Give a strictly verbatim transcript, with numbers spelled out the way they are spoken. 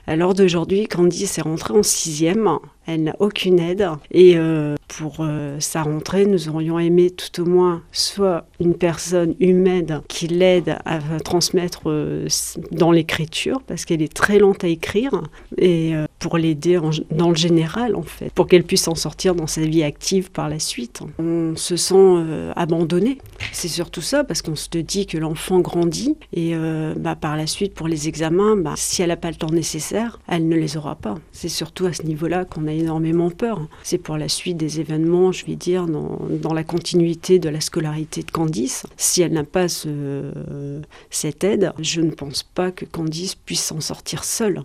À l'heure d'aujourd'hui, Candice est rentrée en sixième. Elle n'a aucune aide. Et euh, pour euh, sa rentrée, nous aurions aimé tout au moins soit une personne humaine qui l'aide à transmettre euh, dans l'écriture, parce qu'elle est très lente à écrire, et euh, pour l'aider en, dans le général, en fait, pour qu'elle puisse s'en sortir dans sa vie active par la suite. On se sent euh, abandonné. C'est surtout ça, parce qu'on se dit que l'enfant grandit, et euh, bah, par la suite, pour les examens, bah, si elle n'a pas le temps nécessaire, elle ne les aura pas. C'est surtout à ce niveau-là qu'on a énormément peur. C'est pour la suite des événements, je vais dire, dans, dans la continuité de la scolarité de Candice. Si elle n'a pas ce, cette aide, je ne pense pas que Candice puisse s'en sortir seule.